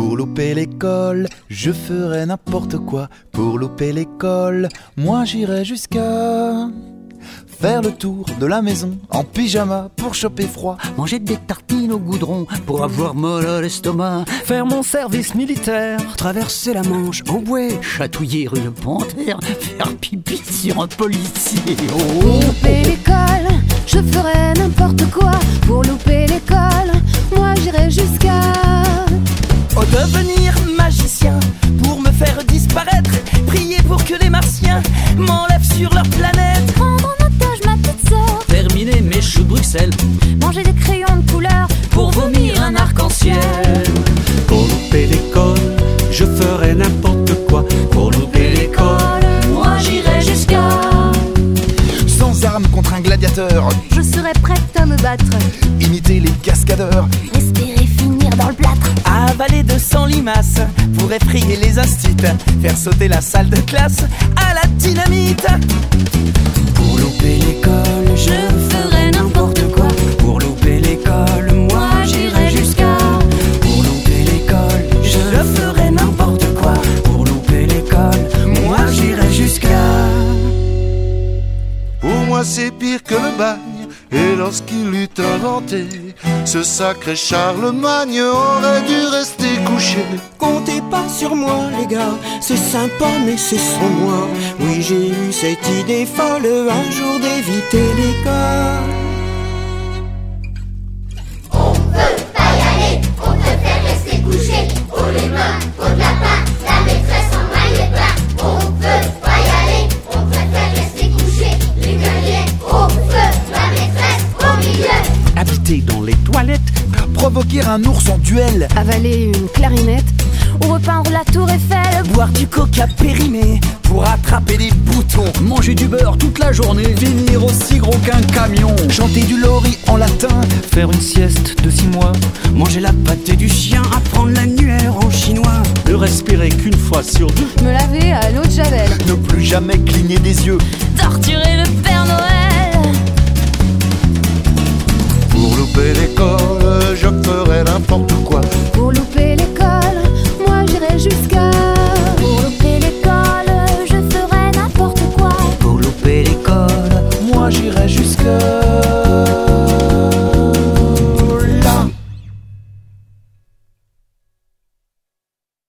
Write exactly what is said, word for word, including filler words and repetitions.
Pour louper l'école, je ferai n'importe quoi. Pour louper l'école, moi j'irai jusqu'à faire le tour de la maison en pyjama pour choper froid. Manger des tartines au goudron pour avoir mal à l'estomac. Faire mon service militaire, traverser la Manche en bouée, chatouiller une panthère, faire pipi sur un policier. Oh. Pour louper l'école, je ferai n'importe quoi. Pour louper l'école, moi j'irai jusqu'à oh, devenir magicien pour me faire disparaître. Prier pour que les martiens m'enlèvent sur leur planète. Prendre en otage ma petite sœur. Terminer mes choux de Bruxelles. Manger des crayons de couleur pour vomir un arc-en-ciel. Pour louper l'école, je ferai n'importe quoi. Pour louper l'école, moi j'irai jusqu'à sans armes contre un gladiateur. Je serai prête à me battre. Imiter les cascadeurs. Espérer finir dans le plâtre. Avaler de cent limaces pour effrayer les instits. Faire sauter la salle de classe à la dynamite. Pour louper l'école, je ferai n'importe quoi. Pour louper l'école, moi j'irai jusqu'à. Pour louper l'école, je ferai n'importe quoi. Pour louper l'école, moi j'irai jusqu'à. Pour moi c'est pire que le bagne. Et lorsqu'il eut inventé ce sacré Charlemagne aurait dû rester couché. Comptez pas sur moi les gars, c'est sympa mais c'est sans moi. Oui j'ai eu cette idée folle un jour d'éviter l'école. On veut pas y aller, on préfère rester couché. Oh les mains, faut de la pain, la maîtresse en maillot bas. On veut pas y aller, on préfère rester couché. Les guerriers au feu, la maîtresse au milieu. habiter dans les toilettes, provoquer un ours en duel, avaler une clarinette ou repeindre la tour Eiffel, boire du coca périmé pour attraper des boutons, manger du beurre toute la journée, finir aussi gros qu'un camion, chanter du lori en latin, faire une sieste de six mois, manger la pâtée du chien, apprendre l'annuaire en chinois, ne respirer qu'une fois sur deux, me laver à l'eau de Javel, ne plus jamais cligner des yeux, torturer le